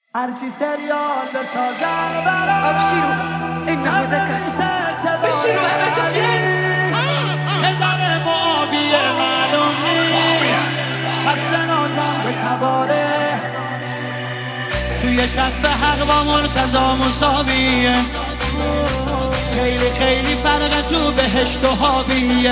هرچی سریال بسازن برای ابشروا انه ذكر بشروا ابا سفيان نظام معاویه معلوم نیست پس جنازم به تباره توی کف حق با مرتضی مساویه خیلی خیلی فرق تو بهشت و حاویه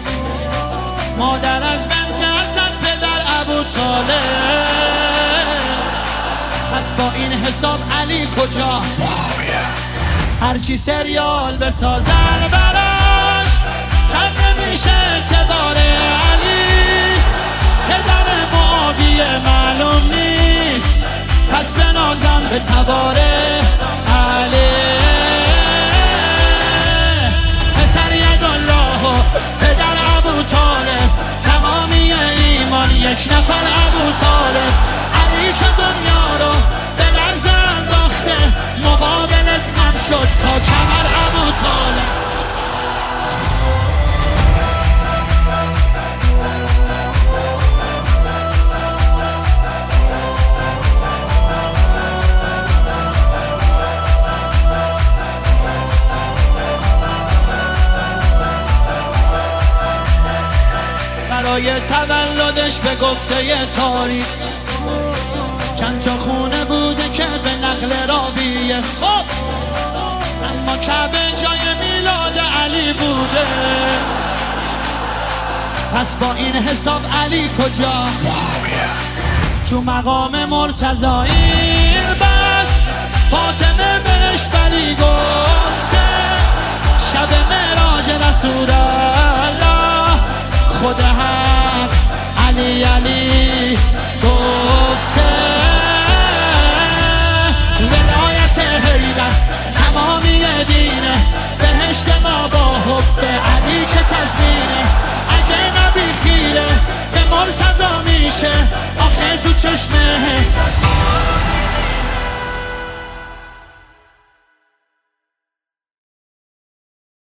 مادر از بنت اسد پدر ابو طالب پس با این حساب علی کجا هرچی سریال بسازن براش کم نمیشه اعتبار علی پدر معاویه معلوم نیست پس بنازم به تبار علی پسر یدالله و پدر ابو طالب تمامی ایمان یک نفر ابو طالب علی که دنیا رو به لرز انداخته مقابلت خم شد تا کمر ابو طالب برای تولدش به گفته ی تاریخ چند تا خونه بوده که به نقل راویه خب اما کعبه جای میلاد علی بوده پس با این حساب علی کجا تو مقام مرتضایی بس فاطمه بهش بلی گفته شب معراج رسول الله خود حق علی علی گفته ولایت حیدر تمامی دینه بهشت ما با حب علی که تضمینه اگه نبی خیره به مرتضی میشه آخه تو چشمه